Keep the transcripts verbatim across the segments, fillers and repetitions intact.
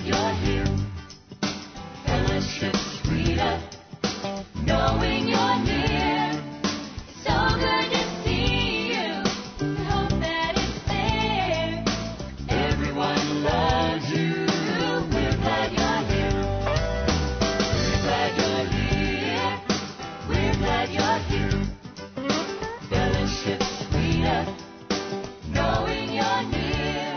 you're here. Fellowship sweeter, knowing you're near. So good to see you. We hope that it's there. Everyone loves you. We're glad you're here. We're glad you're here. We're glad you're here. Fellowship sweeter, knowing you're near.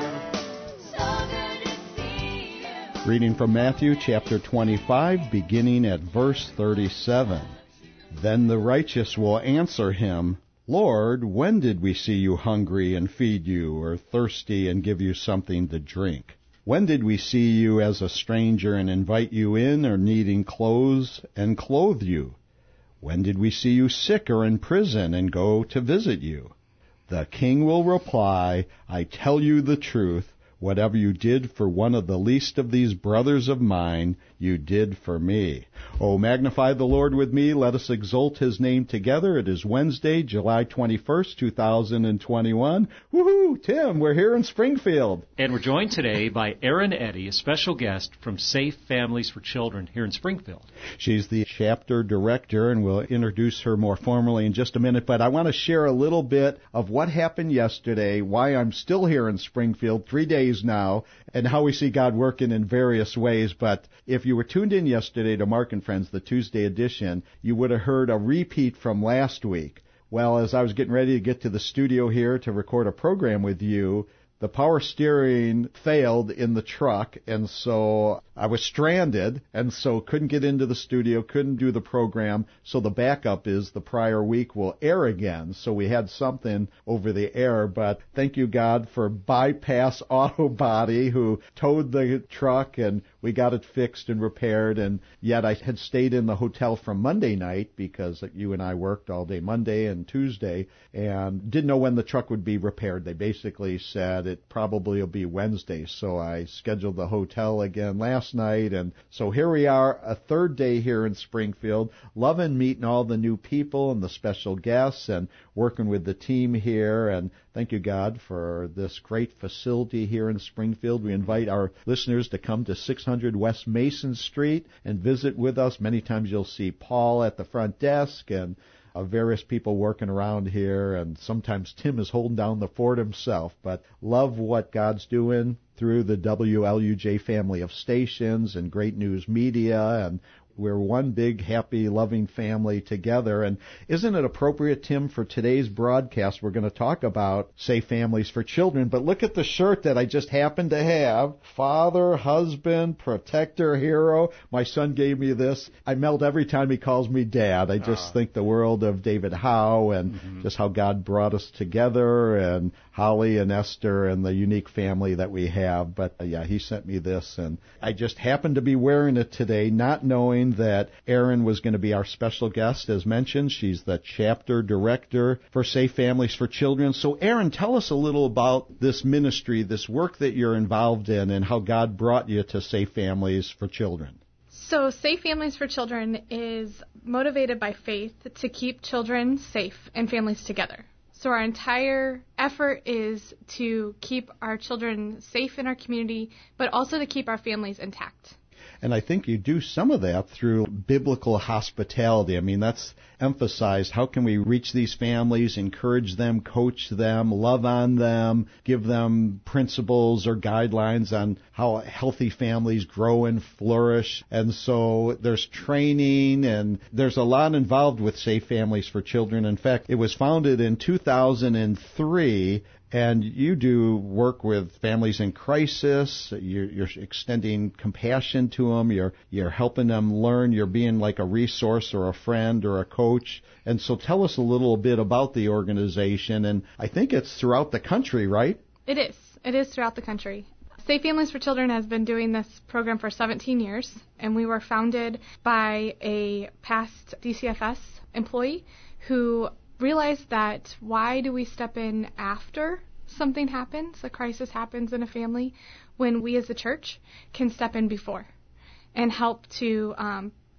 So good to see you. Reading from Matthew chapter twenty-five, beginning at verse thirty-seven. Then the righteous will answer him, Lord, when did we see you hungry and feed you, or thirsty and give you something to drink? When did we see you as a stranger and invite you in, or needing clothes and clothe you? When did we see you sick or in prison and go to visit you? The king will reply, I tell you the truth, whatever you did for one of the least of these brothers of mine, you did for me. Oh, magnify the Lord with me. Let us exalt his name together. It is Wednesday, July twenty-first, two thousand twenty-one. Woohoo! Tim, we're here in Springfield. And we're joined today by Erin Eddy, a special guest from Safe Families for Children here in Springfield. She's the chapter director, and we'll introduce her more formally in just a minute. But I want to share a little bit of what happened yesterday, why I'm still here in Springfield three days now, and how we see God working in various ways. But if you were tuned in yesterday to Mark and Friends, the Tuesday edition, you would have heard a repeat from last week. Well, as I was getting ready to get to the studio here to record a program with you, the power steering failed in the truck, and so I was stranded, and so couldn't get into the studio, couldn't do the program, so the backup is the prior week will air again. So we had something over the air, but thank you, God, for Bypass Auto Body, who towed the truck, and we got it fixed and repaired, and yet I had stayed in the hotel from Monday night, because you and I worked all day Monday and Tuesday, and didn't know when the truck would be repaired. They basically said it probably will be Wednesday, so I scheduled the hotel again last night, and so here we are, a third day here in Springfield, loving meeting all the new people and the special guests, and working with the team here, and thank you, God, for this great facility here in Springfield. We invite our listeners to come to six hundred West Mason Street and visit with us. Many times you'll see Paul at the front desk, and of various people working around here, and sometimes Tim is holding down the fort himself, but love what God's doing through the W L U J family of stations and Great News Media, and we're one big, happy, loving family together. And isn't it appropriate, Tim, for today's broadcast, we're going to talk about Safe Families for Children, but look at the shirt that I just happened to have. Father, husband, protector, hero. My son gave me this. I melt every time he calls me Dad. I just uh. think the world of David Howe, and mm-hmm. just how God brought us together, and Holly and Esther and the unique family that we have. But uh, yeah, he sent me this, and I just happened to be wearing it today, not knowing that Erin was going to be our special guest. As mentioned, she's the chapter director for Safe Families for Children. So Erin, tell us a little about this ministry, this work that you're involved in, and how God brought you to Safe Families for Children. So Safe Families for Children is motivated by faith to keep children safe and families together. So our entire effort is to keep our children safe in our community, but also to keep our families intact. And I think you do some of that through biblical hospitality. I mean, that's emphasized. How can we reach these families, encourage them, coach them, love on them, give them principles or guidelines on how healthy families grow and flourish? And so there's training, and there's a lot involved with Safe Families for Children. In fact, it was founded in two thousand three. And you do work with families in crisis. You're, you're extending compassion to them. You're, you're helping them learn. You're being like a resource or a friend or a coach. And so tell us a little bit about the organization. And I think it's throughout the country, right? It is. It is throughout the country. Safe Families for Children has been doing this program for seventeen years, and we were founded by a past D C F S employee who realized that why do we step in after something happens, a crisis happens in a family, when we as a church can step in before and help to um,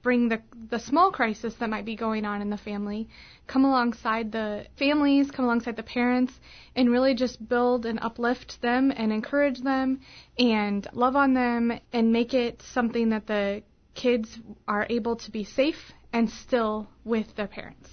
bring the the small crisis that might be going on in the family, come alongside the families, come alongside the parents, and really just build and uplift them and encourage them and love on them and make it something that the kids are able to be safe and still with their parents.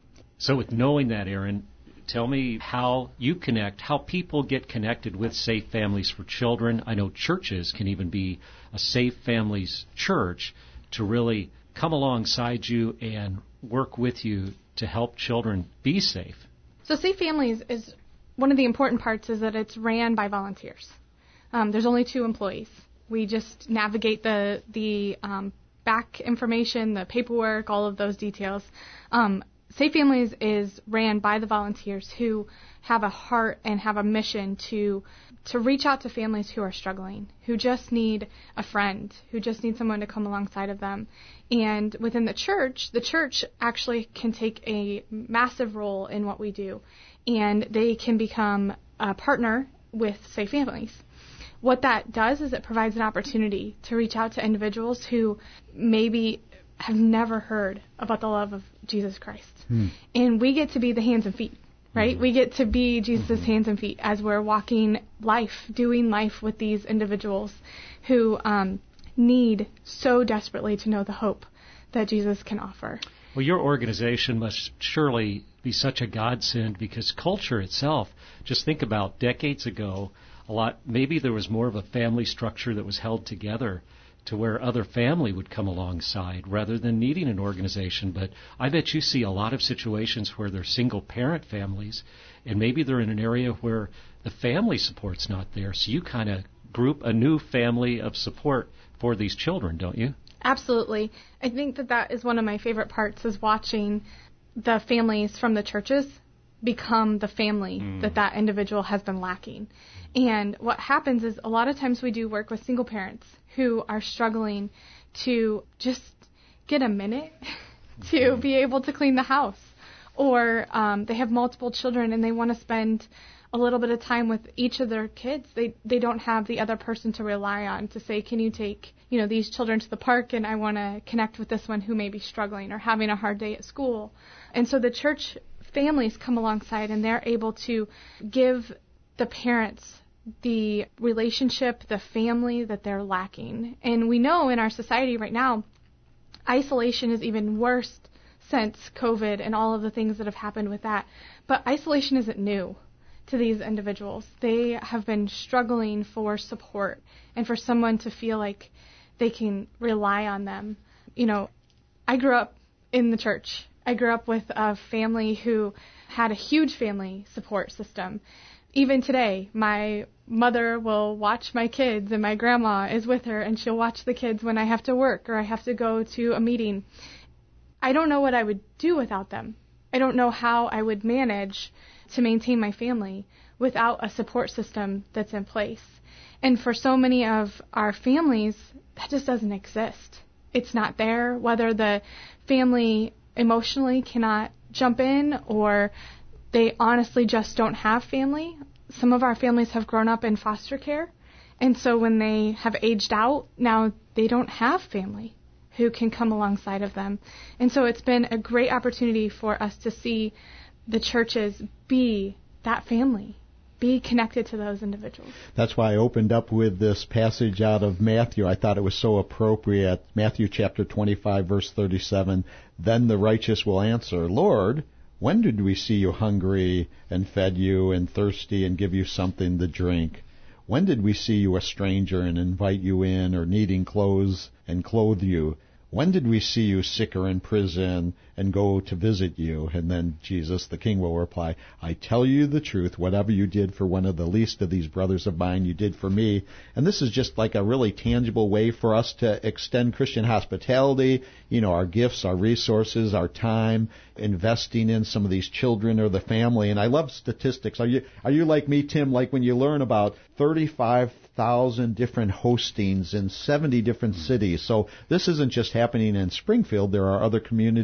So with knowing that, Erin, tell me how you connect, how people get connected with Safe Families for Children. I know churches can even be a Safe Families church to really come alongside you and work with you to help children be safe. So Safe Families is one of the important parts is that it's ran by volunteers. Um, there's only two employees. We just navigate the the um, back information, the paperwork, all of those details. Um, Safe Families is ran by the volunteers who have a heart and have a mission to to reach out to families who are struggling, who just need a friend, who just need someone to come alongside of them. And within the church, the church actually can take a massive role in what we do, and they can become a partner with Safe Families. What that does is it provides an opportunity to reach out to individuals who maybe have never heard about the love of Jesus Christ. Hmm. And we get to be the hands and feet, right? Mm-hmm. We get to be Jesus' mm-hmm. hands and feet as we're walking life, doing life with these individuals who um, need so desperately to know the hope that Jesus can offer. Well, your organization must surely be such a godsend because culture itself, just think about decades ago, a lot, maybe there was more of a family structure that was held together to where other family would come alongside rather than needing an organization. But I bet you see a lot of situations where they're single-parent families, and maybe they're in an area where the family support's not there. So you kind of group a new family of support for these children, don't you? Absolutely. I think that that is one of my favorite parts is watching the families from the churches become the family mm. that that individual has been lacking. And what happens is a lot of times we do work with single parents who are struggling to just get a minute to mm. be able to clean the house. Or um, they have multiple children and they want to spend a little bit of time with each of their kids. They they don't have the other person to rely on to say, can you take, you know, these children to the park, and I want to connect with this one who may be struggling or having a hard day at school. And so the church families come alongside and they're able to give the parents the relationship, the family that they're lacking. And we know in our society right now, isolation is even worse since COVID and all of the things that have happened with that. But isolation isn't new to these individuals. They have been struggling for support and for someone to feel like they can rely on them. You know, I grew up in the church. I grew up with a family who had a huge family support system. Even today, my mother will watch my kids and my grandma is with her and she'll watch the kids when I have to work or I have to go to a meeting. I don't know what I would do without them. I don't know how I would manage to maintain my family without a support system that's in place. And for so many of our families, that just doesn't exist. It's not there, whether the family emotionally cannot jump in or they honestly just don't have family. Some of our families have grown up in foster care, and so when they have aged out, now they don't have family who can come alongside of them. And so it's been a great opportunity for us to see the churches be that family, be connected to those individuals. That's why I opened up with this passage out of Matthew. I thought it was so appropriate. Matthew chapter twenty-five, verse thirty-seven. Then the righteous will answer, Lord, when did we see you hungry and fed you and thirsty and give you something to drink? When did we see you a stranger and invite you in, or needing clothes and clothe you? When did we see you sick or in prison and go to visit you? And then Jesus, the King, will reply, I tell you the truth, whatever you did for one of the least of these brothers of mine, you did for me. And this is just like a really tangible way for us to extend Christian hospitality, you know, our gifts, our resources, our time, investing in some of these children or the family. And I love statistics. Are you are you like me, Tim, like when you learn about thirty-five thousand different hostings in seventy different cities? So this isn't just happening in Springfield. There are other communities throughout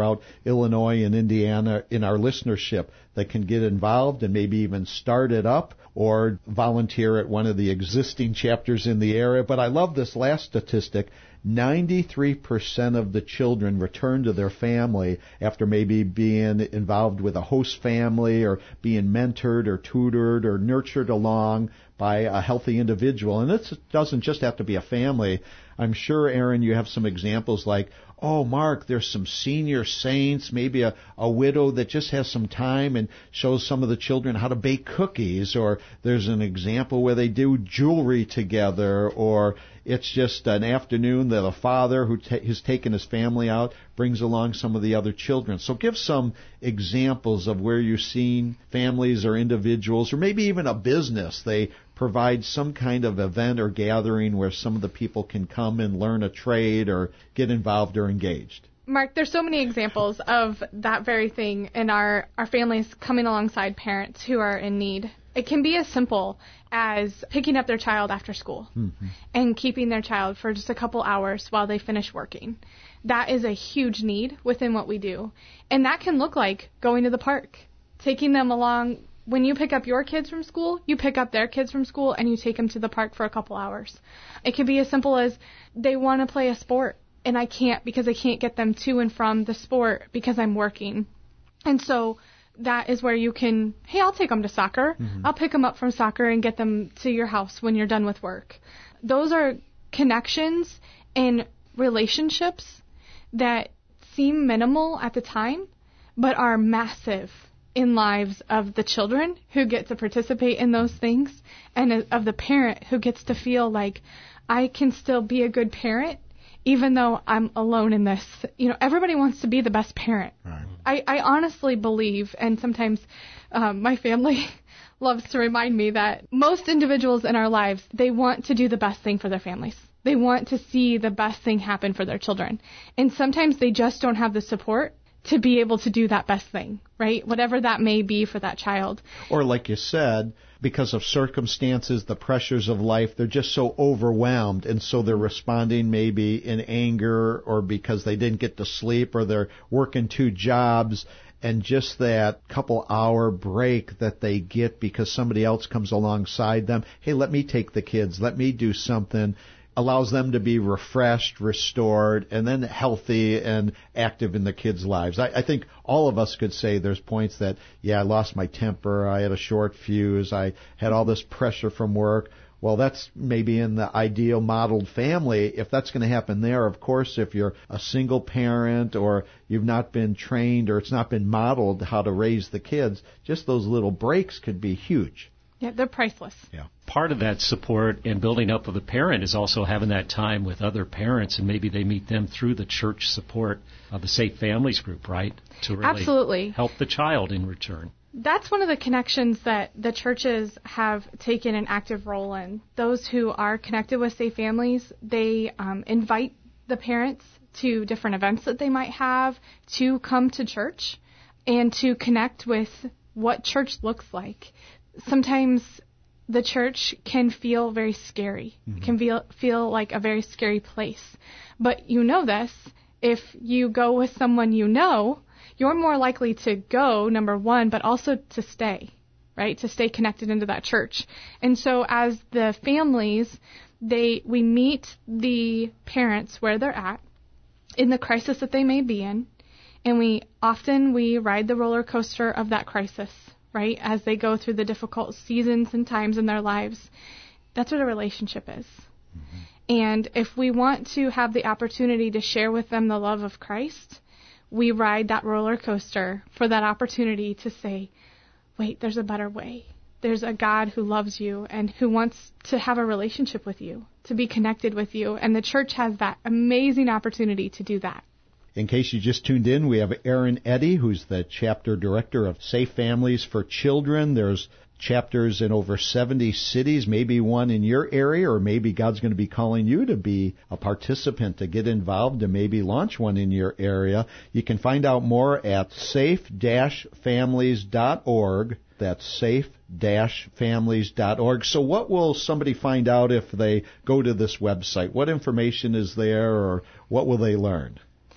throughout Illinois and Indiana in our listenership that can get involved and maybe even start it up or volunteer at one of the existing chapters in the area. But I love this last statistic. ninety-three percent of the children return to their family after maybe being involved with a host family or being mentored or tutored or nurtured along by a healthy individual. And this doesn't just have to be a family. I'm sure, Aaron, you have some examples like, oh, Mark, there's some senior saints, maybe a, a widow that just has some time and shows some of the children how to bake cookies, or there's an example where they do jewelry together, or it's just an afternoon that a father who ta- has taken his family out brings along some of the other children. So give some examples of where you've seen families or individuals, or maybe even a business. They provide some kind of event or gathering where some of the people can come and learn a trade or get involved or engaged. Mark, there's so many examples of that very thing in our, our families coming alongside parents who are in need. It can be as simple as picking up their child after school mm-hmm. and keeping their child for just a couple hours while they finish working. That is a huge need within what we do. And that can look like going to the park, taking them along. When you pick up your kids from school, you pick up their kids from school and you take them to the park for a couple hours. It can be as simple as they want to play a sport and I can't because I can't get them to and from the sport because I'm working. And so that is where you can, hey, I'll take them to soccer. Mm-hmm. I'll pick them up from soccer and get them to your house when you're done with work. Those are connections and relationships that seem minimal at the time, but are massive in lives of the children who get to participate in those things, and of the parent who gets to feel like I can still be a good parent even though I'm alone in this. You know, everybody wants to be the best parent. Right. I, I honestly believe, and sometimes um, my family loves to remind me that most individuals in our lives, they want to do the best thing for their families. They want to see the best thing happen for their children. And sometimes they just don't have the support to be able to do that best thing, right? Whatever that may be for that child. Or like you said, because of circumstances, the pressures of life, they're just so overwhelmed, and so they're responding maybe in anger or because they didn't get to sleep or they're working two jobs, and just that couple hour break that they get because somebody else comes alongside them, hey, let me take the kids, let me do something, allows them to be refreshed, restored, and then healthy and active in the kids' lives. I, I think all of us could say there's points that, yeah, I lost my temper, I had a short fuse, I had all this pressure from work. Well, that's maybe in the ideal modeled family. If that's going to happen there, of course, if you're a single parent or you've not been trained or it's not been modeled how to raise the kids, just those little breaks could be huge. Yeah, they're priceless. Yeah. Part of that support and building up of the parent is also having that time with other parents, and maybe they meet them through the church support of the Safe Families group, right? To really Absolutely. help the child in return. That's one of the connections that the churches have taken an active role in. Those who are connected with Safe Families, they um, invite the parents to different events that they might have, to come to church and to connect with what church looks like. Sometimes the church can feel very scary. Mm-hmm. It can feel feel like a very scary place. But you know this, if you go with someone you know, you're more likely to go, number one, but also to stay, right? To stay connected into that church. And so as the families, they we meet the parents where they're at in the crisis that they may be in, and we often we ride the roller coaster of that crisis, right, as they go through the difficult seasons and times in their lives. That's what a relationship is. Mm-hmm. And if we want to have the opportunity to share with them the love of Christ, we ride that roller coaster for that opportunity to say, wait, there's a better way. There's a God who loves you and who wants to have a relationship with you, to be connected with you. And the church has that amazing opportunity to do that. In case you just tuned in, we have Aaron Eddy, who's the chapter director of Safe Families for Children. There's chapters in over seventy cities, maybe one in your area, or maybe God's going to be calling you to be a participant, to get involved and maybe launch one in your area. You can find out more at safe dash families dot org. That's safe dash families dot org. So what will somebody find out if they go to this website? What information is there, or what will they learn?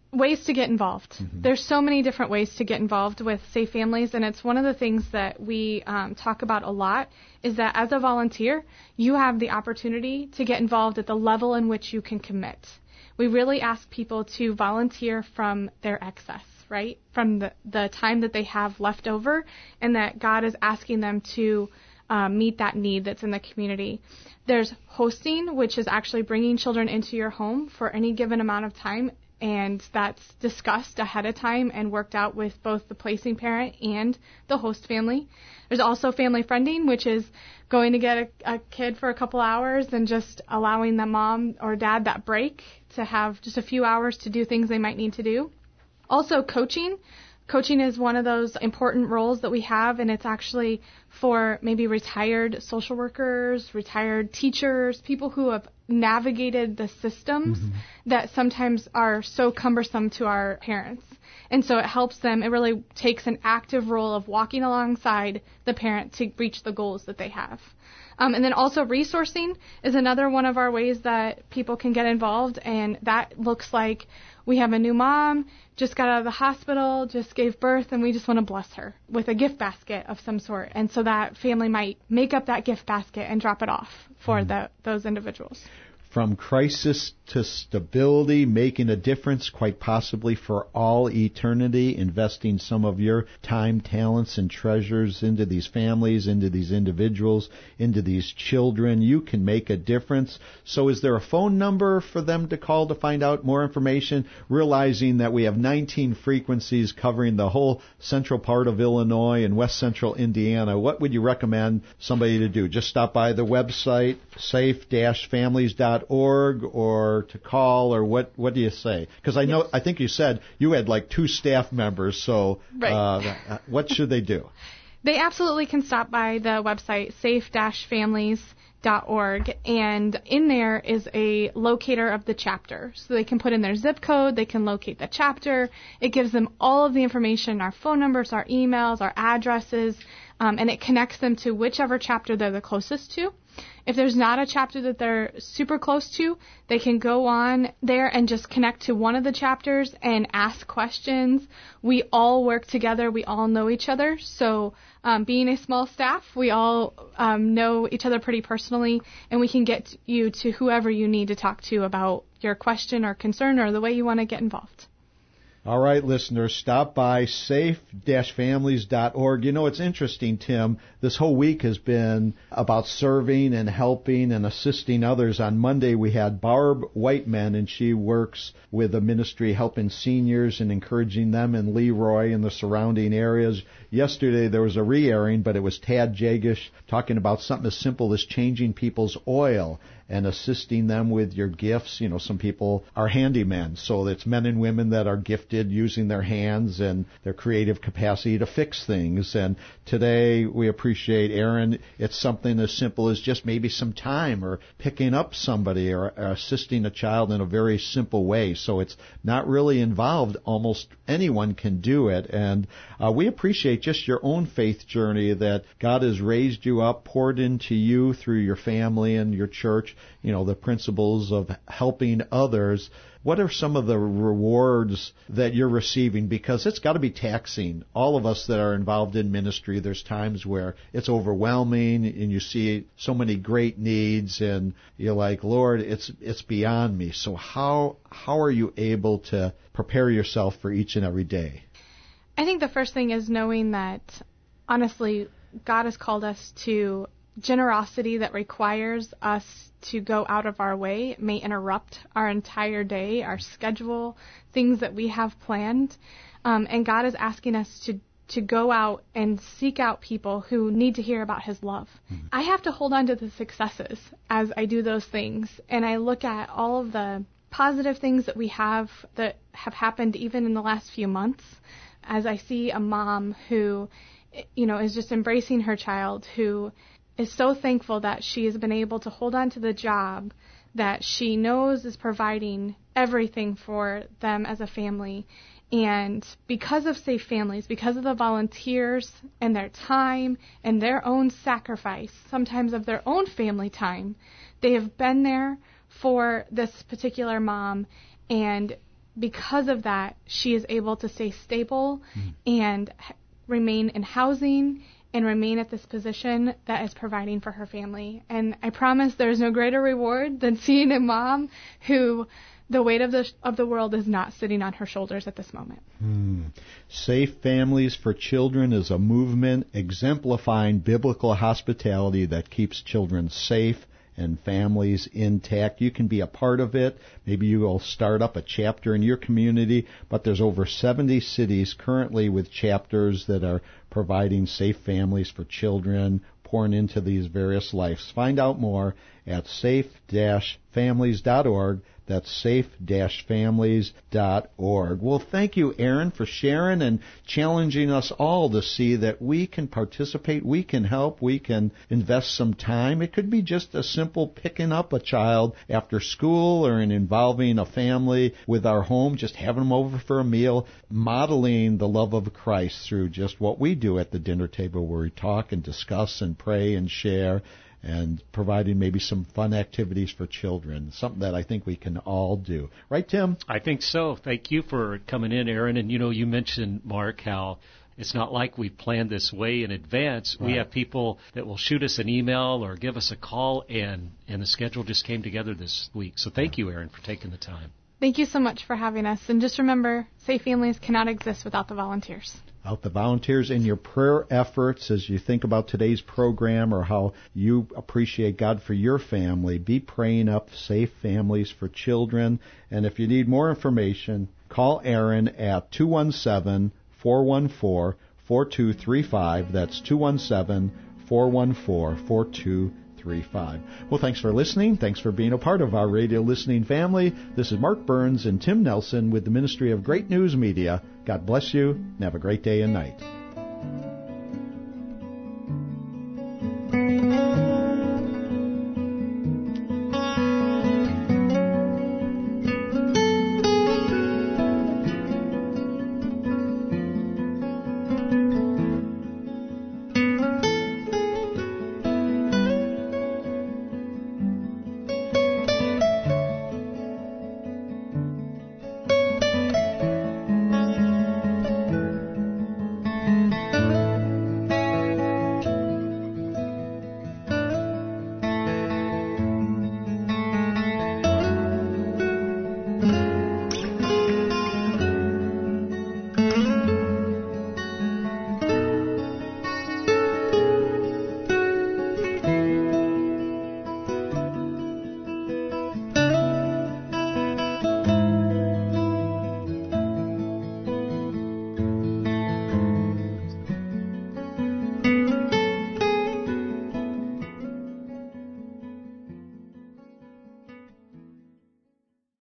ways to get involved. Mm-hmm. There's so many different ways to get involved with Safe Families, and it's one of the things that we um, talk about a lot is that as a volunteer, you have the opportunity to get involved at the level in which you can commit. We really ask people to volunteer from their excess, right? From the, the time that they have left over, and that God is asking them to um, meet that need that's in the community. There's hosting, which is actually bringing children into your home for any given amount of time, and that's discussed ahead of time and worked out with both the placing parent and the host family. There's also family friending, which is going to get a, a kid for a couple hours and just allowing the mom or dad that break to have just a few hours to do things they might need to do. Also, coaching. Coaching is one of those important roles that we have, and it's actually for maybe retired social workers, retired teachers, people who have navigated the systems mm-hmm. that sometimes are so cumbersome to our parents. And so it helps them. It really takes an active role of walking alongside the parent to reach the goals that they have. Um, and then also resourcing is another one of our ways that people can get involved, and that looks like we have a new mom, just got out of the hospital, just gave birth, and we just want to bless her with a gift basket of some sort. And so that family might make up that gift basket and drop it off for mm. the, those individuals. From crisis to stability, making a difference, quite possibly for all eternity, investing some of your time, talents, and treasures into these families, into these individuals, into these children. You can make a difference. So is there a phone number for them to call to find out more information, realizing that we have nineteen frequencies covering the whole central part of Illinois and west central Indiana? What would you recommend somebody to do? Just stop by the website, safe dash families dot org, or to call, or what what do you say? Because I know, yes. I think you said you had like two staff members, so right. uh, what should they do? They absolutely can stop by the website, safe dash families dot org, and in there is a locator of the chapter. So they can put in their zip code, they can locate the chapter. It gives them all of the information, our phone numbers, our emails, our addresses, um, and it connects them to whichever chapter they're the closest to. If there's not a chapter that they're super close to, they can go on there and just connect to one of the chapters and ask questions. We all work together. We all know each other. So um, being a small staff, we all um, know each other pretty personally, and we can get you to whoever you need to talk to about your question or concern or the way you want to get involved. All right, listeners, stop by safe dash families dot org. You know, it's interesting, Tim. This whole week has been about serving and helping and assisting others. On Monday, we had Barb Whiteman, and she works with a ministry helping seniors and encouraging them in Leroy and the surrounding areas. Yesterday, there was a re-airing, but it was Tad Jagish talking about something as simple as changing people's oil and assisting them with your gifts. You know, some people are handymen, so it's men and women that are gifted using their hands and their creative capacity to fix things. And today we appreciate Aaron. It's something as simple as just maybe some time or picking up somebody or, or assisting a child in a very simple way. So it's not really involved. Almost anyone can do it. And uh, we appreciate just your own faith journey, that God has raised you up, poured into you through your family and your church, you know, the principles of helping others. What are some of the rewards that you're receiving? Because it's got to be taxing. All of us that are involved in ministry, there's times where it's overwhelming and you see so many great needs and you're like, Lord, it's it's beyond me. So how how are you able to prepare yourself for each and every day? I think the first thing is knowing that, honestly, God has called us to generosity that requires us to go out of our way. It may interrupt our entire day, our schedule, things that we have planned. Um, and God is asking us to, to go out and seek out people who need to hear about His love. Mm-hmm. I have to hold on to the successes as I do those things. And I look at all of the positive things that we have that have happened even in the last few months. As I see a mom who, you know, is just embracing her child, who is so thankful that she has been able to hold on to the job that she knows is providing everything for them as a family. And because of Safe Families, because of the volunteers and their time and their own sacrifice, sometimes of their own family time, they have been there for this particular mom. And because of that, she is able to stay stable mm. and h- remain in housing and remain at this position that is providing for her family. And I promise there's no greater reward than seeing a mom who the weight of the of the world is not sitting on her shoulders at this moment. Hmm. Safe Families for Children is a movement exemplifying biblical hospitality that keeps children safe and families intact. You can be a part of it. Maybe you will start up a chapter in your community, but there's over seventy cities currently with chapters that are providing safe families for children, pouring into these various lives. Find out more at safe dash families dot org. That's safe dash families dot org. Well, thank you, Erin, for sharing and challenging us all to see that we can participate, we can help, we can invest some time. It could be just a simple picking up a child after school or in involving a family with our home, just having them over for a meal, modeling the love of Christ through just what we do at the dinner table where we talk and discuss and pray and share, and providing maybe some fun activities for children, something that I think we can all do. Right, Tim? I think so. Thank you for coming in, Erin. And, you know, you mentioned, Mark, how it's not like we planned this way in advance. Right. We have people that will shoot us an email or give us a call, and, and the schedule just came together this week. So thank you, Erin, for taking the time. Thank you so much for having us. And just remember, Safe Families cannot exist without the volunteers. Out the volunteers in your prayer efforts as you think about today's program or how you appreciate God for your family. Be praying up Safe Families for Children. And if you need more information, call Erin at two one seven, four one four, four two three five. That's two one seven, four one four, four two three five. Well, thanks for listening. Thanks for being a part of our radio listening family. This is Mark Burns and Tim Nelson with the Ministry of Great News Media. God bless you, and have a great day and night.